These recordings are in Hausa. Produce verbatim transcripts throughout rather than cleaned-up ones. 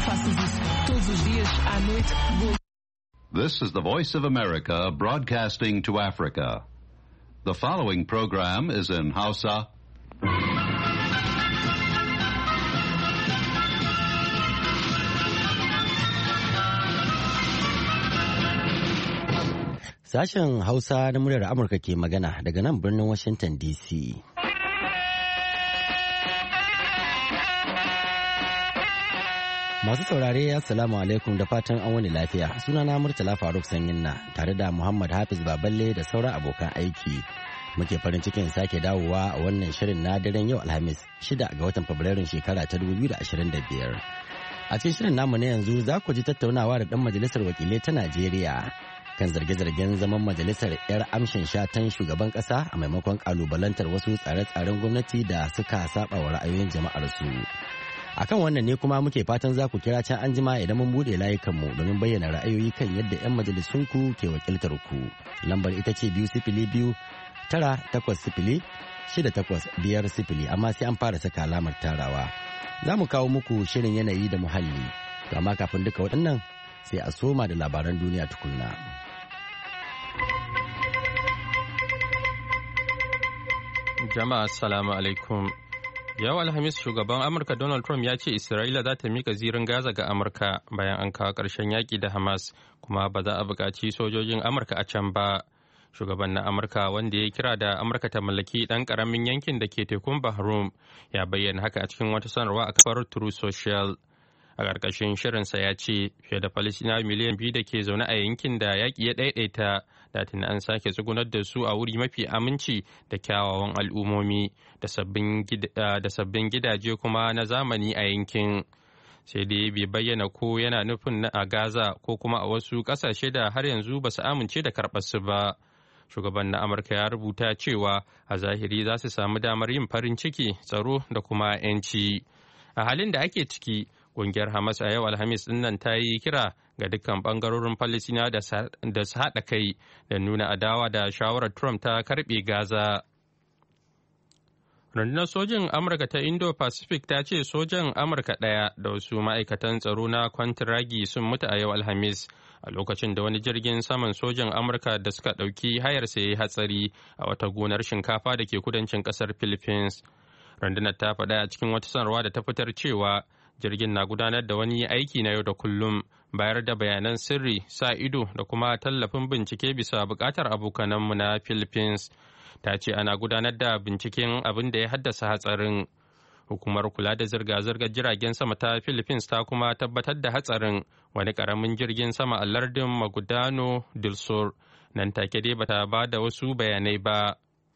faças isso todos os dias, à noite. This is the Voice of America broadcasting to Africa. The following program is in Hausa. Sashen Hausa na muryar Amurka ke magana daga nan birnin Washington D C. Masu saurare Assalamu alaikum da fatan an wani lafiya. Sunana Murtala Faruk Sanyinna tare da Muhammad Hafiz Baballe da sauran abokan aiki. Muke farin cikin sake dawowa a wannan shirin na daren yau Alhamis shida ga watan Fabrairun shekara ta dubu biyu da ashirin da biyar. A cikin shirin namu na yanzu za ku ji tattaunawa da ɗan majalisar wakilai ta Najeriya kan zarge-zargen zaman majalisar 'yar amshin shatan shugaban kasa a maimakon kalubalantar wasu tsare-tsaren gwamnati da suka saba wa ra'ayoyin jama'ar su. Akan wannan ne kuma muke fatan za ku kira can anjima idan mun bude layukanmu domin bayyana ra'ayoyi kan yadda 'yan majalisunku ke wakiltar ku. Lambar ita ce biyu sifili biyu tara takwas sifili shida takwas biyar sifili amma sai an fara saka alamar tarawa. Za mu kawo muku shirin yanayi da muhalli. To amma kafin duka waɗannan sai a soma da labaran duniya tukunna. Jama'a assalamu alaikum. Yau Alhamis shugaban Amurka Donald Trump ya ce Isra'ila za ta mika zirin Gaza ga Amurka bayan an kawo ƙarshen yaƙi da Hamas kuma ba za a buƙaci sojojin Amurka a can ba. Shugaban na Amurka wanda ya kira da Amurka ta mallaki ɗan ƙaramin yankin da ke tekun Bahrum ya bayyana haka a cikin wata sanarwa a kafar True Social. A ƙarƙashin shirinsa ya ce fiye da Falasɗinawa miliyan biyu da ke zaune a yankin da yaƙi ya ɗaiɗaita da tuni an sake tsugunar da su a wuri mafi aminci da kyawawan al'ummomi da sabbin gidaje kuma na zamani a yankin. Sai dai bai bayyana ko yana nufin a Gaza ko kuma a wasu ƙasashe da har yanzu ba su amince da karɓar su ba. Shugaban na Amurka ya rubuta cewa a zahiri za su samu damar yin farin ciki, tsaro da kuma 'yanci. A halin da ake ciki, ƙungiyar Hamas a yau Alhamis ɗin nan ta yi kira ga dukkan ɓangarorin Falasina da su haɗa kai da nuna adawa da shawarar Trump ta karɓe Gaza. Rundunar sojin Amurka ta Indo-Pacific ta ce sojan Amurka ɗaya da wasu ma'aikatan tsaro na kwantiragi sun mutu a yau Alhamis a lokacin da wani jirgin saman sojan Amurka da suka ɗauki hayarsa ya yi hatsari a wata gonar shinkafa da ke kudancin ƙasar Philippines. Rundunar ta faɗa a cikin wata sanarwa da ta fitar cewa jirgin na gudanar da wani aiki na yau da kullum bayar da bayanan sirri sa ido da kuma tallafin bincike bisa bukatar abokananmu na Philippines. Ta ce ana gudanar da binciken abin da ya haddasa hatsarin. Hukumar kula da zirga-zirgar jiragen sama ta Philippines ta kuma tabbatar da hatsarin wani karamin jirgin sama a lardin Magudano del Sur. Nan take dai bata ba da wasu bayanai ba.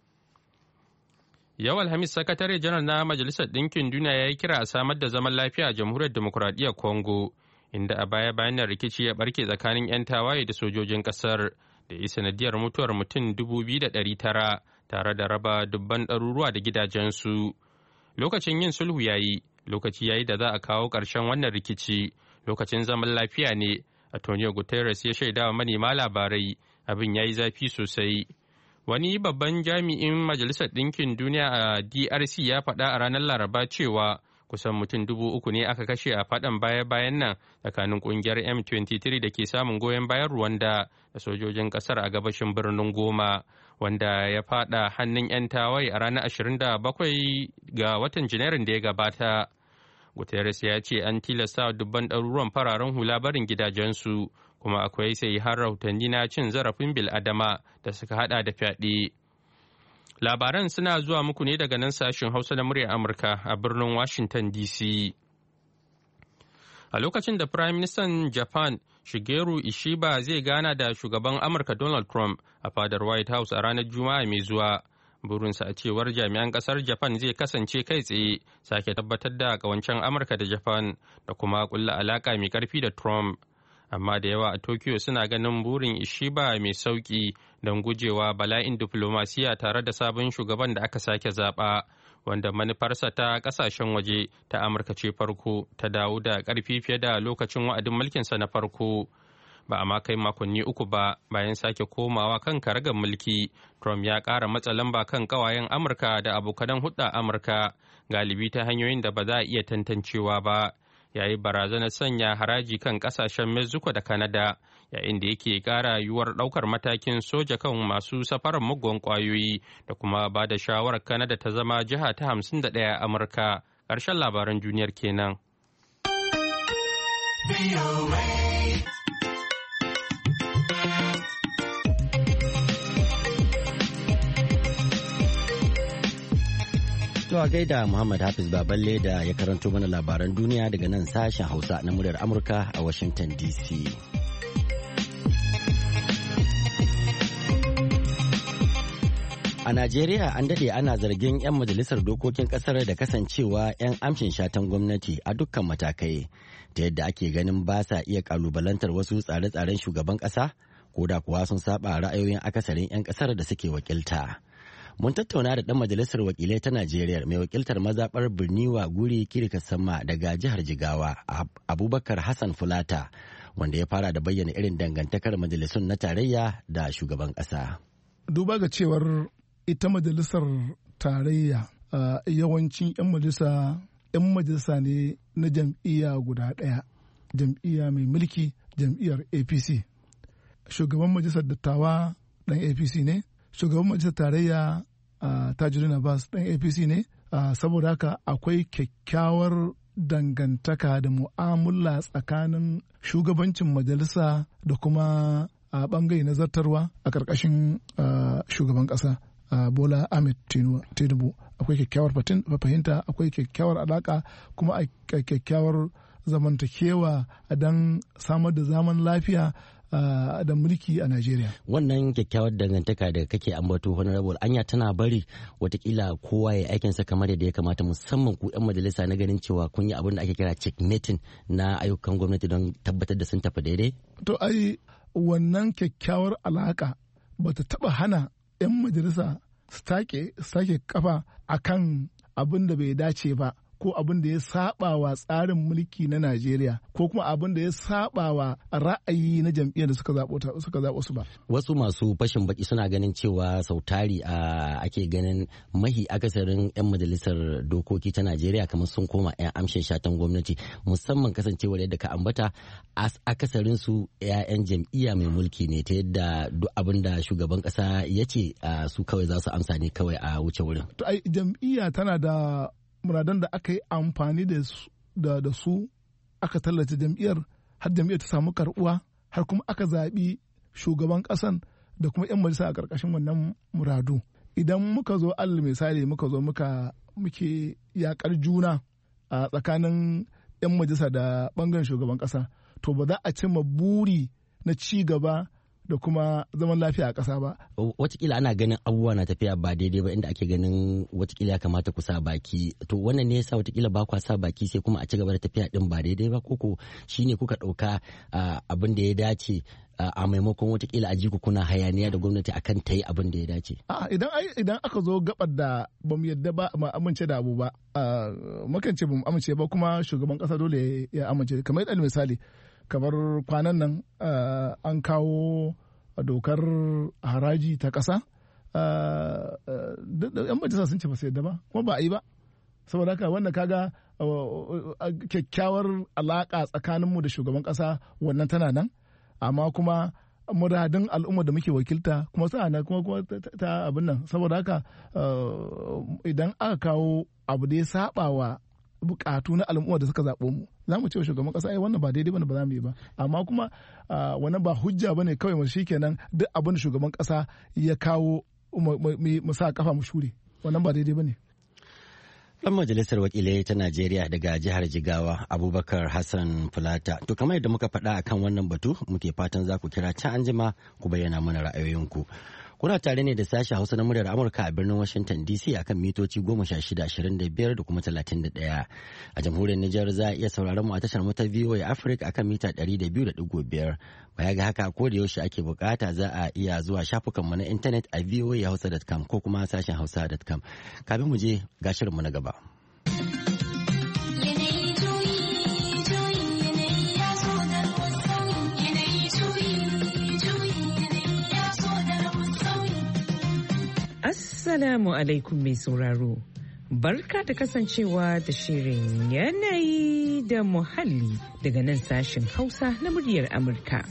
Yau Alhamis sakatare janar na Majalisar Ɗinkin Duniya ya yi kira a samar da zaman lafiya a Jamhuriyar Demokuraɗiyyar Congo, inda a baya bayan nan rikici ya barke tsakanin 'yan tawaye da sojojin ƙasar da yi sanadiyar mutuwar mutum dubu biyu da ɗari tara tare da raba dubban ɗaruruwa da gidajensu. Lokacin yin sulhu ya yi, lokaci ya yi da za a kawo ƙarshen wannan rikici, lokacin zaman lafiya ne, Antonio Guterres ya shaidawa manema labarai, abin ya yi zafi sosai. Wani babban jami'in Majalisar Ɗinkin Duniya a D R C ya faɗa a ranar Laraba cewa kusan mutum dubu uku ne aka kashe a faɗan baya-bayan nan tsakanin ƙungiyar M twenty-three da ke samun goyon bayan Rwanda da sojojin ƙasar a gabashin birnin Goma, wanda ya faɗa hannun 'yan tawaye a ranar ashirin da bakwai ga watan Janairun da ya gabata. Guterres ya ce an tilasta dubban ɗaruruwan fararen hula barin gidajensu, kuma akwai sai har rahotanni na cin zarafin bil'adama da suka hada da fyaɗe. Labaran suna zuwa muku ne daga nan sashen Hausa na muryar Amurka a birnin Washington D C. A lokacin da Prime Minister Japan Shigeru Ishiba zai gana da shugaban Amurka Donald Trump a fadar White House a ranar Juma'a mai zuwa, burinsa a cewar jami'an kasar Japan zai kasance kai tsaye sake tabbatar da kawancen Amurka da Japan da kuma kulla alaka mai karfi da Trump. Amma da yawa a Tokyo suna ganin burin Ishiba mai sauki don gujewa bala'in diflomasiya tare da sabon shugaban da aka sake zaɓa, wanda manufarsa ta ƙasashen waje ta Amurka ce farko ta dawo da ƙarfi fiye da lokacin wa'adin mulkinsa na farko. Ba a ma kai makonni uku ba bayan sake komawa kan karagar mulki, Trump ya ƙara matsa lamba kan ƙawayen Amurka da abokanan hulɗa Amurka, galibi ta hanyoyin da ba za a iya tantancewa ba. ya yi barazanar sanya haraji kan kasashen Mexico da Canada, yayin da yake kara yiwuwar daukar matakin soja kan masu safarar muggan kwayoyi da kuma ba da shawarar Canada ta zama jiha ta hamsin da ɗaya a Amurka. Ƙarshen labaran duniyar kenan. To a gaida Muhammad Hafiz Baballe da ya karanto mana labaran duniya daga nan sashen Hausa na muryar Amurka a Washington D C. A Najeriya an daɗe ana zargin 'yan majalisar dokokin ƙasar da kasancewa 'yan amshin shatan gwamnati a dukkan matakai, ta yadda ake ganin ba sa iya ƙalubalantar wasu tsare-tsaren shugaban ƙasa, ko da kuwa sun saba ra'ayoyin akasarin 'yan ƙasar da suke wakilta. Mun tattauna da ɗan majalisar wakilai ta Najeriya mai wakiltar mazaɓar Birniwa Guri Kirka Sama daga jihar Jigawa, Abubakar Hassan Fulata, wanda ya fara da bayyana irin dangantakar majalisun na tarayya da shugaban ƙasa. Duba ga cewar ita majalisar tarayya yawancin 'yan majalisa 'yan majalisa ne na jam'iyya guda ɗaya, jam'iyya mai mulki, jam'iyyar A P C. Shugaban majalisar dattawa ɗan A P C ne, shugaban majalisar tarayya Tajuddin Abbas ɗan A P C ne, saboda haka akwai kyakkyawar dangantaka da mu'amala tsakanin shugabancin majalisa da kuma a ɓangare na zartarwa a ƙarƙashin shugaban ƙasa Bola Ahmed Tinubu. Akwai kyakkyawar fahimta, akwai kyakkyawar alaƙa, kuma a kyakkyawar zamantakewa don samar da zaman lafiya da mulki a Najeriya. Wannan kyakkyawar dangantaka da kake ambato honorable anya tana bari watakila kowa ya aikinsa kamar yadda ya kamata, musamman ku 'yan majalisa na ganin cewa kun yi abin da ake kira checkmating na ayyukan gwamnati don tabbatar da sun tafi daidai? To ai wannan kyakkyawar alaka bata taba hana 'yan majalisa su take kafa akan abin da bai dace ba, ko abin da ya saba wa tsarin mulki na Najeriya, ko kuma abin da ya saba wa ra'ayi na jam'iyyar da suka zaɓo suka zaɓo su ba. Wasu masu fashin baki suna ganin cewa sautari a ake ganin mahi akasarin 'yan majalisar dokoki ta Najeriya kamar sun koma 'yan amshin shatan gwamnati, musamman kasancewar yadda ka ambata akasarin su 'ya'yan jam'iyya mai mulki ne, ta yadda duk abin da shugaban kasa ya ce su kawai za su amsa ne kawai a wuce wurin. To ai jam'iyya tana da muradan da aka yi amfani da su aka tallace jam'iyyar, har jam'iyyar ta samu karbuwa, har kuma aka zaɓi shugaban ƙasan da kuma 'yan majalisa a ƙarƙashin wannan muradu. Idan muka zo alal misali muka zo muka muke yaƙar juna a tsakanin 'yan majalisa da ɓangaren shugaban ƙasa, to ba za a cimma buri na ci gaba da kuma zaman lafiya a ƙasa ba. Watakila ana ganin abubuwa na tafiya ba daidai ba, inda ake ganin watakila ya kamata ku sa baki. To wannan ne yasa watakila ba kwa sa baki sai kuma a ci gaba da tafiya din ba daidai ba, koko shine kuka ɗauka abin da ya dace a maimakon watakila a ji ku kuna hayaniya da gwamnati akan ta yi abin da ya dace. Idan idan aka zo gabar da ba mu yadda ba mu amince da abu ba, mukan ce ba mu amince ba, kuma shugaban ƙasa dole ya amince. Kamar yadda misali, kamar kwanan nan an kawo dokar haraji ta ƙasa, yan majalisa sun ce ba su yadda ba, kuma ba a yi ba. Saboda haka wannan kaga kyakkyawar alaƙa tsakaninmu da shugaban ƙasa wannan tana nan, amma kuma muradin al'umma da muke wakilta kuma sa'ana kuma ta abin nan. Saboda haka idan aka kawo abu da ya saba wa bukatu na al'umma da suka zaɓo mu, za mu ce wa shugaban ƙasa ai wannan ba daidai bane, ba za mu yi ba. Amma kuma wannan ba hujja bane kawai mu shikenan duk abin da shugaban ƙasa ya kawo mu sa kafa mu shure, wannan ba daidai bane. Ɗan majalisar wakilai ta Najeriya daga jihar Jigawa, Abubakar Hassan Fulata. To kamar yadda muka faɗa akan wannan batu, muke fatan za ku kira can anjima ku bayyana mana ra'ayoyinku. Kuna tare ne da sashen Hausa na muryar Amurka a birnin Washington D C akan mitoci goma sha shida, ashirin da biyar da kuma talatin da ɗaya. A jamhuriyar Nijar za a iya sauraron mu a tashar mu ta V O A Africa akan mita ɗari da biyu da ɗigo biyar. Baya ga haka, ko da yaushe ake bukata za a iya zuwa shafukan mu na intanet a v o a hausa dot com ko kuma sashen hausa dot com. Kafin mu je ga shirin mu na gaba. Assalamu alaikum mai sauraro. Barka da kasancewa da shirin yanayi da muhalli daga nan sashen Hausa na muryar Amurka.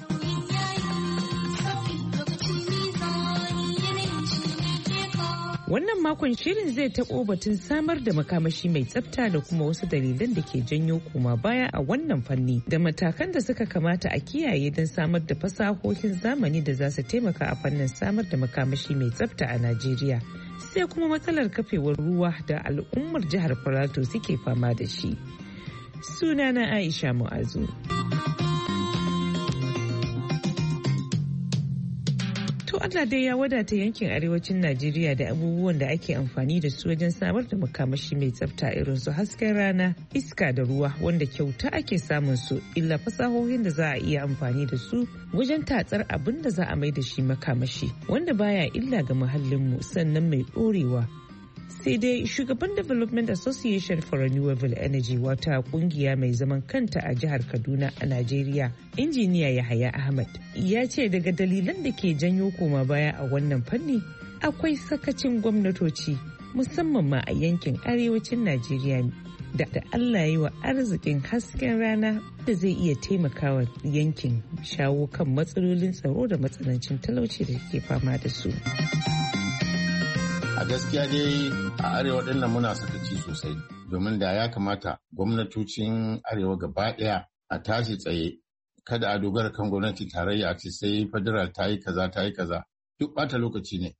Wannan makon shirin zai taɓo batun samar da makamashi mai tsafta da kuma wasu dalilan da ke janyo koma baya a wannan fanni da matakan da suka kamata a kiyaye don samar da fasahohin zamani da za su taimaka a fannin samar da makamashi mai tsafta a Najeriya. Sai kuma matsalar kafewar ruwa da al'ummar jihar Filato suke fama da shi. Sunana Aisha Mu'azu. To Allah dai ya wadata yankin arewacin Najeriya da abubuwan da ake amfani da su wajen samar da makamashi mai tsafta irin su hasken rana, iska da ruwa wanda kyauta ake samun su, illa fasahohin da za a iya amfani da su wajen tatsar abin da za a mai da shi makamashi wanda baya illa ga muhallinmu sannan mai ɗorewa. Sai dai shugaban Development Association for Renewable Energy wata kungiya mai zaman kanta a jihar Kaduna a Najeriya, injiniya Yahaya Ahmad ya ce daga dalilan da ke janyo koma baya a wannan fanni akwai sakacin gwamnatoci musamman ma a yankin arewacin Najeriya da Allah yi wa arzikin hasken rana da zai iya taimakawa yankin shawo kan matsalolin tsaro da matsanancin talauci da ke fama da su. A gaskiya dai a arewa ɗin nan muna sakaci sosai domin da ya kamata gwamnatocin arewa gaba ɗaya a tashi tsaye, kada a dogara kan gwamnati tarayya a ce sai federal ta yi kaza ta yi kaza, duk ɓata lokaci ne.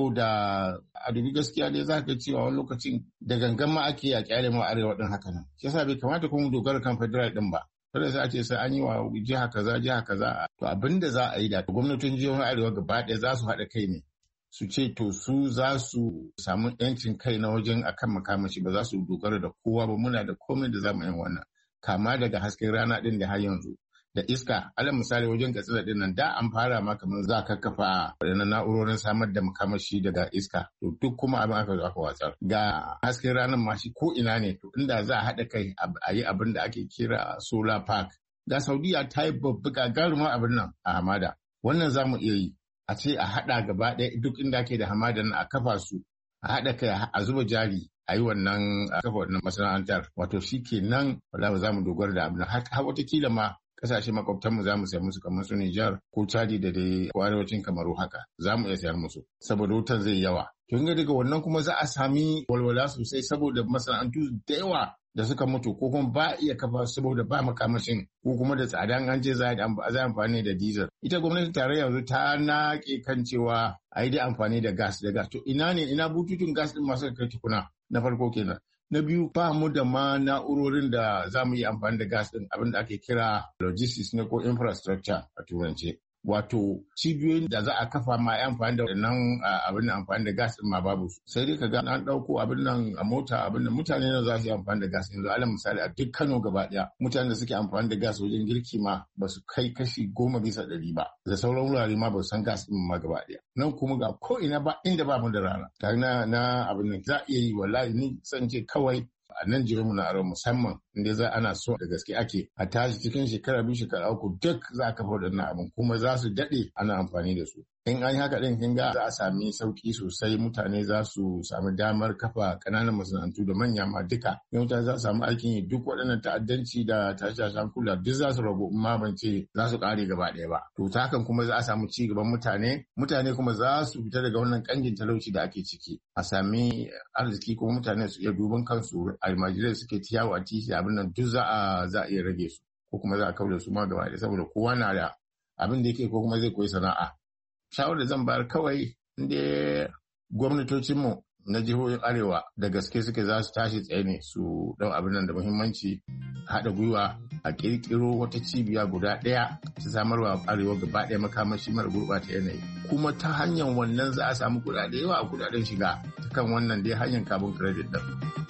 Saboda a dubi gaskiya dai za ka cewa wani lokacin da gangan ma ake a kyale ma arewa ɗin haka nan. Shi yasa bai kamata kuma dogara kan federal ɗin ba. Kada sai a ce sai an yi wa jiha kaza jiha kaza. To abin da za a yi da gwamnatin jihohin arewa gaba ɗaya za su haɗa kai ne. Su ce to su za su samu yancin kai na wajen akan makamashi, ba za su dogara da kowa ba, muna da komai da za mu yi wannan, kama daga hasken rana din da har yanzu da iska. Alal misali wajen katsina din nan da an fara ma kamar za ka kafa wadannan na'urorin samar da makamashi daga iska, to duk kuma abin aka zo aka watsar. Ga hasken ranar ma shi ko ina ne, to inda za a haɗa kai a yi abin da ake kira solar park. Da Saudiya ta yi babba gagarumar abin nan a hamada, wannan za mu iya yi. A ce a haɗa gaba ɗaya duk inda ke da hamadan a kafa su, a haɗa kai a zuba jari a yi wannan a kafa wannan masana'antar, wato shi ke nan wala ba za mu dogara da abin har watakila ma kasashe makwabtanmu za mu sayar musu kamar su Nijar ko Chadi da dai ko arewacin Kamaru haka za mu iya sayar musu saboda wutan zai yawa. Tun ga daga wannan kuma za a sami walwala sosai saboda masana'antu da yawa da suka mutu ko kuma ba iya kafa saboda ba makamashin ko kuma da tsada an ce za a amfani da diesel. Ita gwamnatin tarayya yanzu ta naƙe kan cewa a yi da amfani da gas da gas. To ina ne ina bututun gas din masu kai tukuna na farko kenan. Na biyu ba mu da ma na'urorin da za mu yi amfani da gas din, abin da ake kira logistics ne ko infrastructure a turance. Wato cibiyoyin da za a kafa ma ya amfani da wannan abin da amfani da gas din ma babu su. Sai dai ka ga an ɗauko abin nan a mota abin da mutane na za su yi amfani da gas yanzu. Alal misali a duk Kano gaba ɗaya mutanen da suke amfani da gas wajen girki ma ba su kai kashi goma bisa ɗari ba. Da sauran wurare ma ba su san gas din ma gaba ɗaya. Nan kuma ga ko ina ba inda ba mu da rana. Tare na na abin nan za a iya yi wallahi ni san ce kawai a nan jirinmu na arewa musamman inda za ana so da gaske ake a tashi cikin shekara biyu shekara uku duk za a kafa waɗannan abin kuma za su daɗe ana amfani da su. In an yi haka ɗin kin ga za a sami sauƙi sosai, mutane za su sami damar kafa ƙananan masana'antu da manya ma duka. Mutane za su samu aikin yi, duk waɗannan ta'addanci da tashe-tashen kula duk za su ragu in ma ban ce za su ƙare gaba ɗaya ba. To ta hakan kuma za a samu ci gaban mutane, mutane kuma za su fita daga wannan ƙangin talauci da ake ciki. A sami arziki kuma mutane su iya duban kansu, almajirai suke tiyawa a titi abin nan duk za a za a iya rage su ko kuma za a kaure su ma gaba ɗaya saboda kowa na da abin da yake ko kuma zai koyi sana'a. Shawarar da zan bayar kawai inda gwamnatocinmu na jihohin arewa da gaske suke za su tashi tsaye ne su ɗau abin nan da muhimmanci, haɗa gwiwa a ƙirƙiro wata cibiya guda ɗaya ta samarwa arewa gaba ɗaya makamashi mara gurɓata yanayi, kuma ta hanyar wannan za a samu kuɗaɗe yawa a kuɗaɗen shiga ta kan wannan dai hanyar carbon credit ɗin.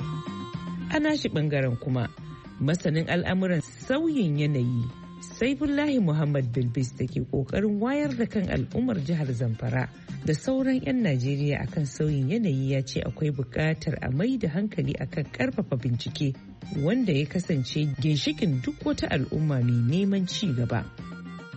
Ana shi ɓangaren kuma masanin al'amuran sauyin yanayi Saifullahi Muhammad Bilbis da ke kokarin wayar da kan al'ummar jihar Zamfara da sauran 'yan Najeriya akan sauyin yanayi ya ce akwai buƙatar a mai da hankali akan ƙarfafa bincike wanda ya kasance ginshikin duk wata al'umma mai neman ci gaba.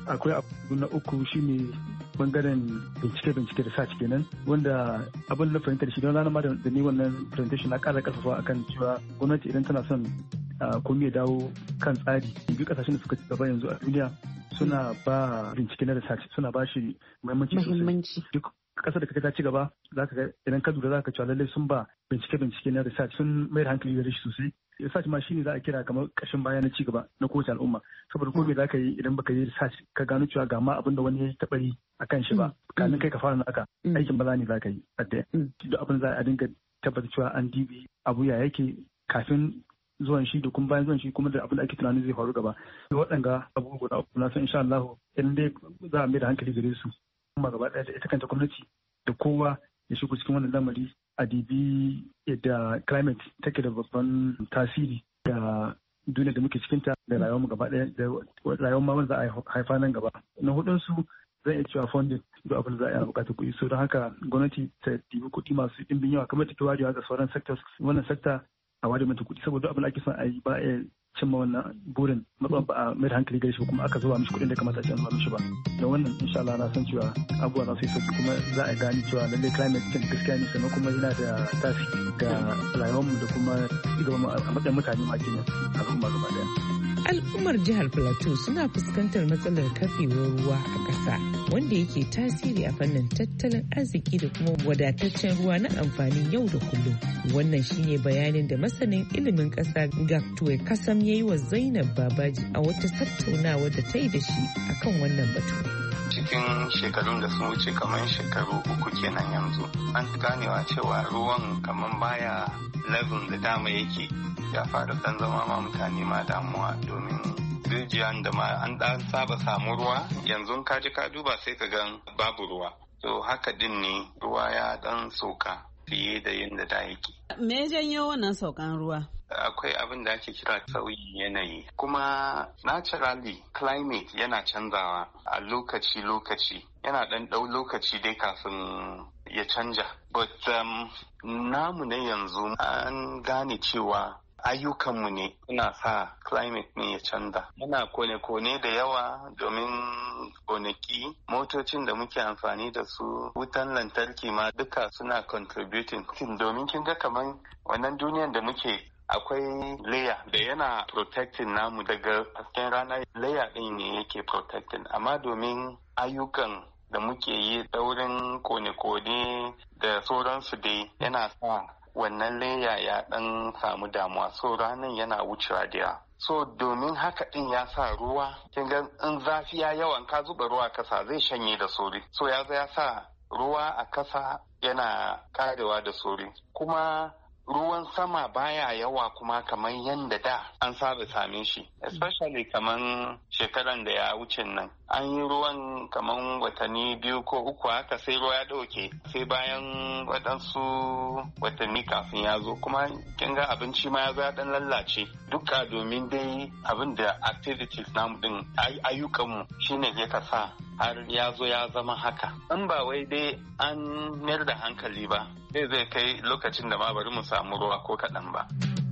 akwai abu na uku shine bangaren bincike-bincike da sace kenan wanda abin da fahimta da shi don ranar ma da ni wannan presentation na ƙara ƙarfafa akan cewa gwamnati idan tana son komai ya dawo kan tsari biyu kasashen da suka ci gaba yanzu a duniya suna ba bincike na research suna ba shi muhimmanci sosai. Duk kasar da kaga ta ci gaba za ka ga idan ka lura za ka cewa lallai sun ba bincike-bincike na research sun mai da hankali da shi sosai. Research ma shine za a kira kamar kashin baya na ci gaba na kowace al'umma saboda komai za ka yi idan baka yi research ka gano cewa ga ma abin da wani ya taɓa yi a kan shi ba kamin kai ka fara naka aikin bala ne za ka yi a ɗaya. Duk abin za a dinga tabbata cewa an dibi abu ya yake kafin zuwan shi da kuma bayan zuwan shi kuma da abin da ake tunanin zai faru gaba. Da waɗanga abubuwa guda uku na san insha Allah in dai za a mai da hankali gare su kuma gaba ɗaya da ita kanta gwamnati da kowa ya shigo cikin wannan lamari a dibi yadda climate take da babban tasiri ga duniya da muke cikinta da rayuwar mu gaba ɗaya da rayuwar ma wanda za a haifa nan gaba. Na hudun su zai iya cewa funding duk abin da za a yi bukatar kuɗi so don haka gwamnati ta dibi kuɗi masu ɗimbin yawa kamar take wajewa ga sauran sectors wannan sector a ware mata kuɗi saboda abin da ake son a yi ba a cimma wannan burin matsayin ba a mai da hankali gare shi kuma aka zuba mishi kuɗin da kamata a ce an zuba mishi ba da wannan insha Allah na san cewa abubuwa za su yi sauki kuma za a gane cewa lallai climate change gaskiya ne sannan kuma yana da tasiri ga rayuwarmu da kuma cigaban a matsayin mutane ma kenan al'umma gaba daya. Al'ummar jihar Plateau suna fuskantar matsalar kafewar ruwa a ƙasa wanda yake tasiri a fannin tattalin arziki da kuma wadataccen ruwa na amfanin yau da kullum. Wannan shine bayanin da masanin ilimin ƙasa Gaktuwe Kasam ya yi wa Zainab Babaji a wata tattaunawa da ta yi da shi akan wannan batu. Cikin shekarun da sun wuce kamar shekaru uku kenan yanzu an ganewa cewa ruwan kamar baya level da dama yake ya fara dan zama ma mutane ma damuwa domin rijiyan da ma an dan saba samu ruwa yanzu ka ji ka duba sai ka gan babu ruwa to haka din ne ruwa ya dan sauka fiye da yadda da yake. Me janyo wannan saukan ruwa? Akwai abin da ake kira sauyin yanayi kuma naturally climate yana canzawa a lokaci-lokaci yana dan dau lokaci dai kafin ya canja but um, namu ne yanzu an gane cewa ayyukanmu ne suna sa climate ne ya canza. Muna kone-kone da yawa domin gonaki, motocin da muke amfani da su, wutan lantarki ma duka suna contributing. Domin kin ga kaman wannan duniyan da muke akwai layer da yana protecting namu daga hasken rana layer ɗin ne yake protecting amma domin ayyukan da muke yi daurin kone-kone da sauransu dai yana sa wannan leya ya dan samu damuwa so ranar yana wucewa da yawa so domin haka din ya sa ruwa kin ga in zafi ya yawan ka zuba ruwa kasa zai shanye da sauri so ya ya sa ruwa a kasa yana karewa da sauri kuma ruwan sama baya yawa kuma kamar yadda da an saba same shi especially kaman shekaran da ya wuce nan an yi ruwan kaman watanni biyu ko uku haka sai ruwa ya dauke sai bayan waɗansu watanni kafin ya zo kuma kin ga abinci ma ya zo ya dan lallace duka domin dai abin da activities namu din ayyukanmu shine ya kasa har ya zo ya zama haka in ba wai dai an mayar da hankali ba zai zai kai lokacin da ma bari mu samu ruwa ko kaɗan ba.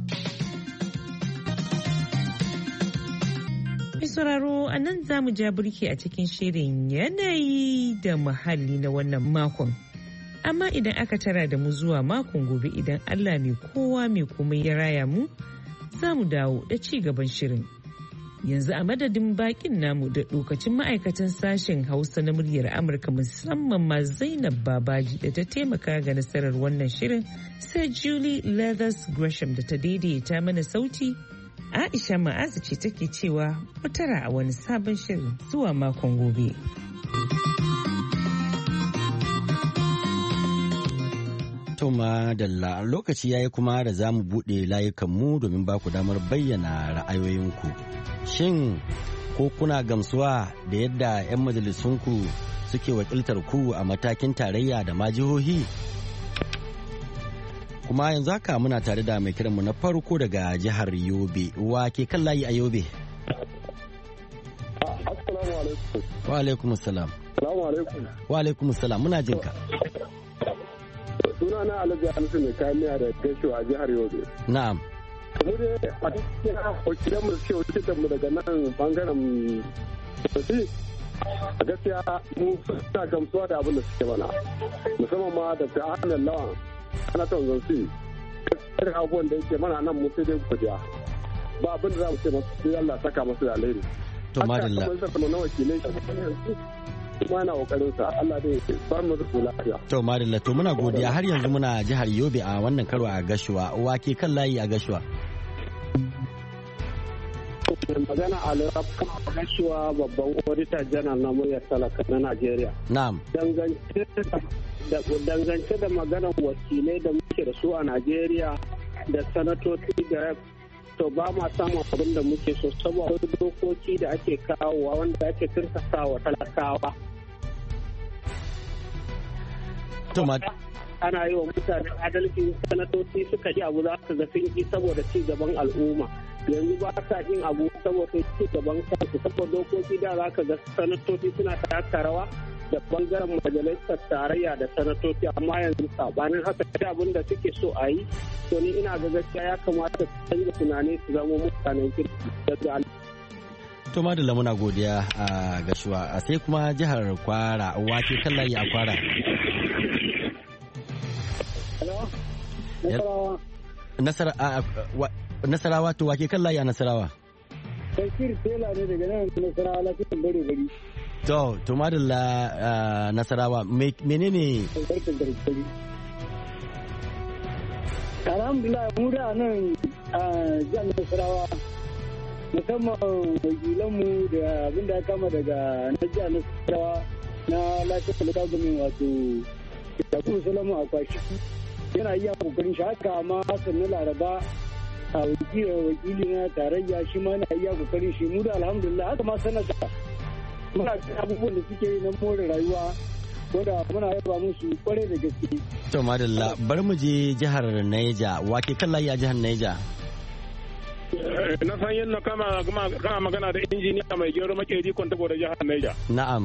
Mai sauraro a nan za mu ja burki a cikin shirin yanayi da muhalli na wannan makon. Amma idan aka tara da mu zuwa makon gobe idan Allah mai kowa mai komai ya raya mu, za mu dawo da ci gaban shirin. Yanzu a madadin bakin namu da lokacin ma'aikatan sashen Hausa na muryar Amurka musamman ma Zainab Babaji da ta taimaka ga nasarar wannan shirin sai Julie Leathers Gresham da ta daidaita mana sauti. Aisha Ma'azu ce take cewa mutara a wani sabon shirin zuwa makon gobe. Toma Dalla lokaci yayi kuma da za mu buɗe layukanmu domin ba ku damar bayyana ra'ayoyinku. Shin ko kuna gamsuwa da yadda 'yan majalisunku suke wakiltar ku a matakin tarayya da ma jihohi? Kuma yanzu haka muna tare da mai kiranmu na farko daga jihar Yobe. Wa ke kan layi a Yobe? Assalamu alaikum. Wa alaikum assalam. Assalamu alaikum. Wa alaikum assalam muna jin ka. Sunana Alhaji Hamisu mai kayan miya da Gasho a jihar Yobe. Na'am. Mu dai a cikin wakilan mu suke wakiltar mu daga nan bangaren Yobe a gaskiya mu suna gamsuwa da abin da suke mana musamman ma da ta hannun lawan ana son zansu irin abubuwan da yake mana nan mu sai dai godiya ba abin da za mu ce masu sai Allah saka masu da alheri to madalla haka kuma na wakilai kuma yana kokarin sa Allah dai ba mu da lafiya to madalla to muna godiya har yanzu muna jihar Yobe a wannan karo a Gashuwa wake kan layi a Gashuwa magana a lura Gashuwa babban auditor general na muryar talaka na Najeriya na'am dangance da maganar wakilai da muke da su a Najeriya da sanatoci da to ba ma samun abin da muke so saboda dokoki da ake kawowa wanda ake turkasa wa talakawa. Ana yi wa mutane adalci sanatoci suka ji abu za ka ga sun yi saboda ci gaban al'umma. Yanzu ba sa yin abu saboda ci gaban kansu saboda dokoki da za ka ga sanatoci suna taka rawa da bangaren majalisar tarayya da sanatoci amma yanzu sabanin haka da abin da suke so a yi to ni ina ga gaskiya ya kamata su canza tunani su zama mutanen kirki daga to madalla muna godiya a Gashuwa a sai kuma jihar Kwara wake kan layi a Kwara Nasara Nasarawa to wake kan layi a Nasarawa Sai tela ne daga nan Nasarawa lafiyan bare bari To, to madalla uh, Nasarawa, menene? Alhamdulillah, mu da nan a jihar Nasarawa, musamman wakilanmu da abin da ya kama daga na jihar Nasarawa na lafiyar local government wato Yakubu Salamu a kwashi yana iya kokarin shi haka amma Hassan na Laraba a wakili na tarayya shi ma yana iya kokarin shi mu da alhamdulillah haka ma sanata. Muna cin abubuwan da suke yi na more rayuwa wadda muna yaba musu kwarai da gaske. To madalla bari mu je jihar Niger wake kan layi a jihar Niger. Na san yin na kama magana da injiniya mai gero makeri kwanta da jihar Niger. Na'am.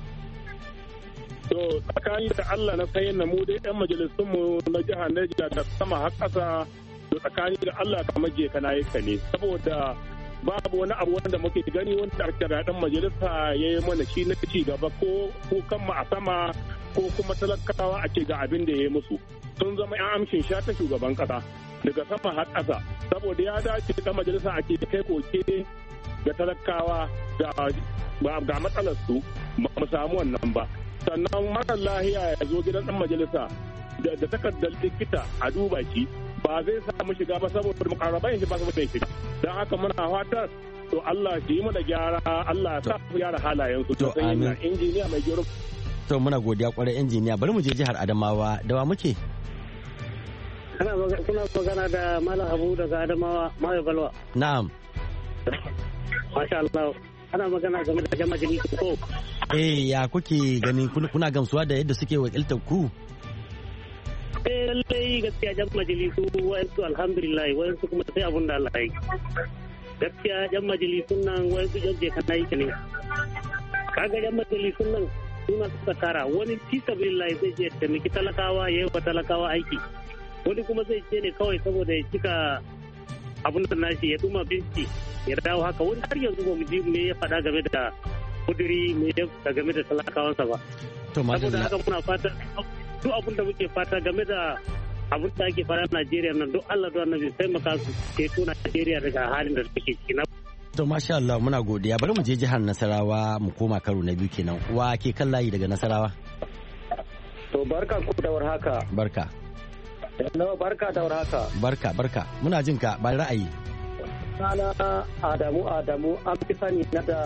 To tsakanin da Allah na san yin na mu dai yan majalisun mu na jihar Niger da sama har ƙasa to tsakanin da Allah ka maje kana yi ka ne saboda babu wani abu wanda muke gani wanda ake da dan majalisa ya yi mana shi na ci gaba ko kukan mu a sama ko kuma talakawa a ce ga abin da ya yi musu sun zama yan amshin sha ta shugaban kasa daga sama har ƙasa saboda ya dace dan majalisa a ce kai koke ga talakawa ga matsalar su ba mu samu wannan ba sannan mara lahiya ya zo gidan dan majalisa da takardar likita a duba shi ba zai samu shiga ba saboda mukarraban shi ba su da shiga don haka muna fatar to Allah shi mana gyara Allah sa su gyara halayen su to amin injiniya mai gero to muna godiya kwarai injiniya bari mu je jihar Adamawa da wa muke kana kuna magana da Malam Abu daga Adamawa mai balwa na'am masha Allah ana magana game da jama'a majalisa ko eh ya kuke gani kuna gamsuwa da yadda suke wakiltar ku eh lallai gaskiya jan majalisu wayansu alhamdulillah wayansu kuma sai abun da Allah ya yi gaskiya jan majalisun nan wayansu jan je kana yi ne kaga jan majalisun nan suna suka tara wani fisabilillah zai je taimaki talakawa ya yi wa talakawa aiki wani kuma zai je ne kawai saboda ya cika abun da nashi ya duma binci ya dawo haka wani har yanzu ba mu ji me ya faɗa game da kuduri me ya game da talakawansa ba saboda haka muna fata duk abin da muke fata game da abin da ake fara Najeriya nan duk Allah da Annabi sai maka su ceto Najeriya daga halin da take ciki na to masha Allah muna godiya bari mu je jihar Nasarawa mu koma karo na biyu kenan wa ke kan layi daga Nasarawa to barka ku da warhaka barka Hello barka da warhaka barka barka muna jin ka ba ra'ayi sana Adamu Adamu an fi sani na da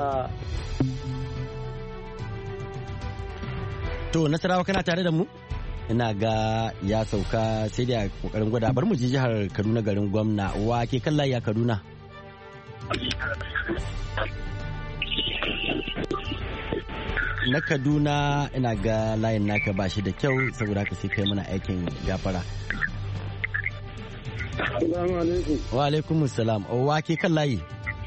to Nasarawa kana tare da mu ina ga ya sauka sai da kokarin gwada bar mu je jihar Kaduna garin gwamna wa ke kan layi a Kaduna na Kaduna ina ga layin naka ba shi da kyau saboda haka sai kai mana aikin gafara Assalamu alaikum wa alaikum assalam wa ke kan layi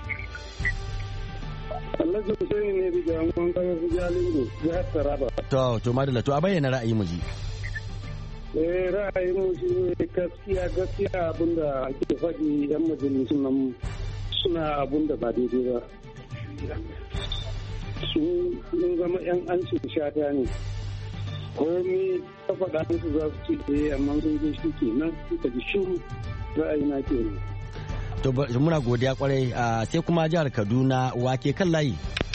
Allah ya tsare ne daga mun kan Jalingo jihar Taraba to to madalla to a bayyana ra'ayi mu ji eh ra'ayi mu shi ne gaskiya gaskiya abinda ake faɗi yan majalisun nan suna abinda ba daidai ba su sun zama yan an shata ne komai ka faɗa musu za su ce eh amma sun ji shi kenan suka ji shiru ra'ayina kenan. To muna godiya kwarai sai kuma jihar Kaduna wake kan layi.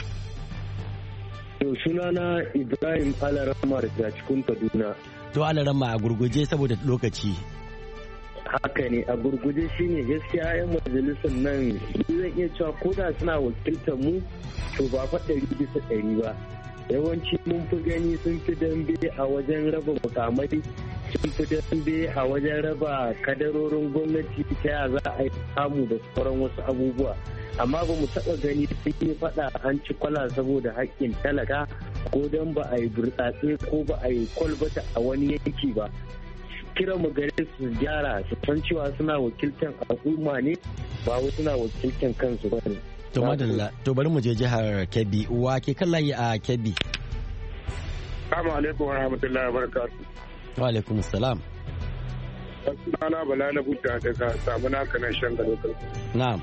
To sunana Ibrahim Alarama da cikin Kaduna. To Alarama a gurguje saboda lokaci. Haka ne a gurguje shine gaskiya yan majalisar nan zan iya cewa ko da suna wakiltar mu to ba fa ɗari bisa ɗari ba. Yawanci mun fi gani sun fi dambe a wajen raba mukamai sun fi dambe a wajen raba kadarorin gwamnati ta ya za a yi samu da sauran wasu abubuwa. Amma ba mu taɓa gani sun yi faɗa an ci kwala saboda haƙƙin talaka ko don ba a yi burtsatse ko ba a yi kwalbata a wani yanki ba. Kira mu gare su gyara su san cewa suna wakiltar al'umma ne ba wai suna wakiltar kansu ba ne. To madalla to bari mu je jihar Kebbi wa ke kan layi a Kebbi. Assalamu alaikum wa rahmatullahi wa barakatuh. Wa alaikum assalam. Sunana Bala na Buta daga Samuna kanan shan gado. Na'am.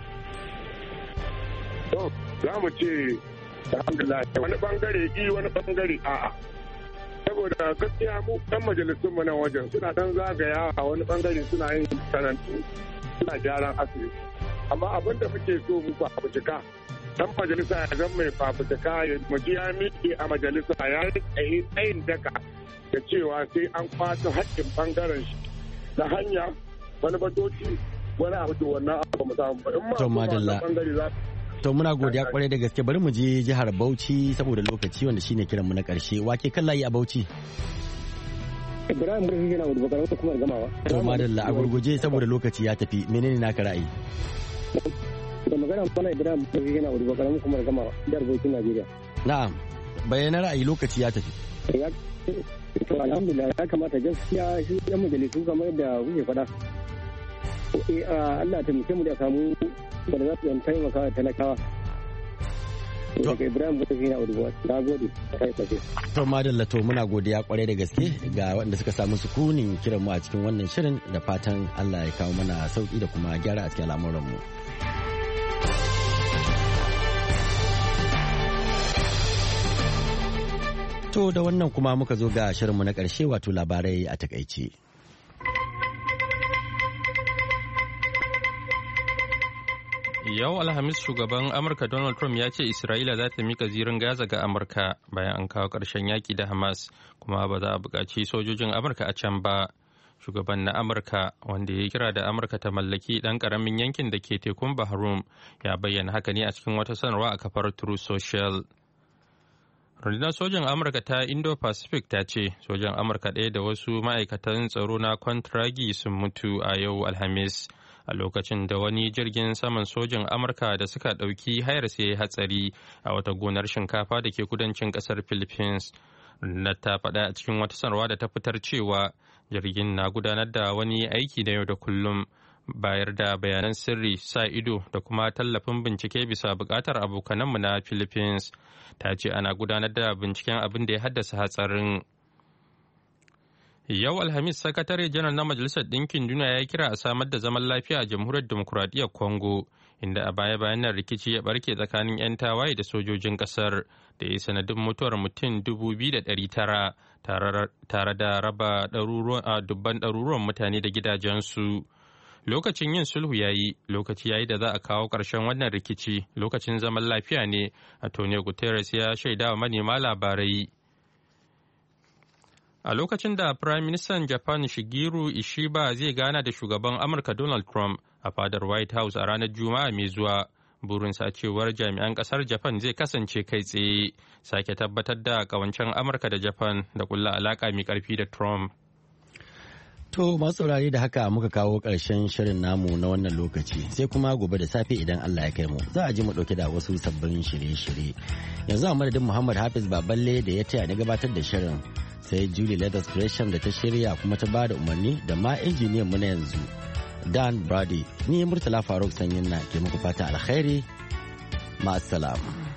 To za mu ce alhamdulillah wani bangare i wani bangare a'a. Saboda gaskiya mu dan majalisun mu nan wajen suna dan zagaya a wani bangare suna yin sanantu suna gyaran asibiti. Amma abin da muke so mu fafutuka dan majalisa ya zama mai fafutuka ya muji ya miƙe a majalisa ya yi tsayin daka da cewa sai an kwato haƙƙin bangaren shi da hanya wani batoci wani abu da wannan abu mu samu in ma madalla to muna godiya kwarai da gaske bari mu je jihar Bauchi saboda lokaci wanda shine kiran mu na karshe wake kan layi a Bauchi. Ibrahim Murfi yana gudu bakar wata kuma gamawa. To madalla a gurguje saboda lokaci ya tafi menene naka ra'ayi? Da magana mana Ibrahim Murfi yana gudu bakar kuma gamawa jihar Bauchi Najeriya. Na'am bayyana ra'ayi lokaci ya tafi. To alhamdulillah ya kamata gaskiya shi yan majalisu kamar yadda kuke faɗa. Allah ta muke mu da samu da za su yan taimaka da talakawa. Daga Ibrahim Murfi yana gudu na gode kai tafi. To madalla to muna godiya kwarai da gaske ga waɗanda suka samu sukunin kiran mu a cikin wannan shirin da fatan Allah ya kawo mana sauki da kuma gyara a cikin al'amuran mu. To da wannan kuma muka zo ga shirinmu na ƙarshe wato labarai a takaice. Yau Alhamis shugaban Amurka Donald Trump ya ce Isra'ila za ta mika zirin Gaza ga Amurka bayan an kawo ƙarshen yaƙi da Hamas kuma ba za a buƙaci sojojin Amurka a can ba. Shugaban na Amurka wanda ya kira da Amurka ta mallaki ɗan ƙaramin yankin da ke tekun Bahrum ya bayyana haka ne a cikin wata sanarwa a kafar Truth Social. Rundunar sojan Amurka ta Indo-Pacific ta ce sojan Amurka ɗaya da wasu ma'aikatan tsaro na Kwantragi sun mutu a yau Alhamis a lokacin da wani jirgin saman sojan Amurka da suka ɗauki hayar sai hatsari a wata gonar shinkafa da ke kudancin ƙasar Philippines. Rundunar ta faɗa a cikin wata sanarwa da ta fitar cewa jirgin na gudanar da wani aiki da yau da kullum. Bayar da bayanan sirri sa ido da kuma tallafin bincike bisa bukatar abokananmu na Philippines ta ce ana gudanar da binciken abin da ya haddasa hatsarin. Yau Alhamis sakatare janar na Majalisar Ɗinkin Duniya ya kira a samar da zaman lafiya a Jamhuriyar Demokuraɗiyyar Congo inda a baya bayan nan rikici ya barke tsakanin 'yan tawaye da sojojin ƙasar da ya sanadin mutuwar mutum dubu biyu da ɗari tara tare da raba dubban ɗaruruwan mutane da gidajensu. Lokacin yin sulhu ya yi, lokaci ya yi da za a kawo ƙarshen wannan rikici, lokacin zaman lafiya ne, Antonio Guterres ya shaida wa manema labarai. A lokacin da Prime Minister Japan Shigeru Ishiba zai gana da shugaban Amurka Donald Trump a fadar White House a ranar Juma'a mai zuwa, burinsa cewar jami'an ƙasar Japan zai kasance kai tsaye, sake tabbatar da ƙawancen Amurka da Japan da kulla alaƙa mai ƙarfi da Trump. To masu saurare da haka muka kawo ƙarshen shirin namu na wannan lokaci sai kuma gobe da safe idan Allah ya kai mu za a ji mu ɗauke da wasu sabbin shirye-shirye. Yanzu a madadin Muhammad Hafiz Baballe da ya taya ni gabatar da shirin sai Julie Leathers Gresham da ta shirya kuma ta bada umarni da ma injiniyan mu na yanzu Dan Brady ni Murtala Faruk Sanyin na ke muku fata alkhairi ma'assalam.